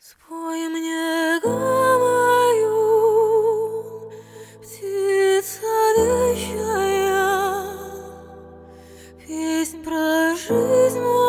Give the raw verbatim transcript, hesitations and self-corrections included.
Спой мне, Гамаюн, птица вещая, песнь про жизнь.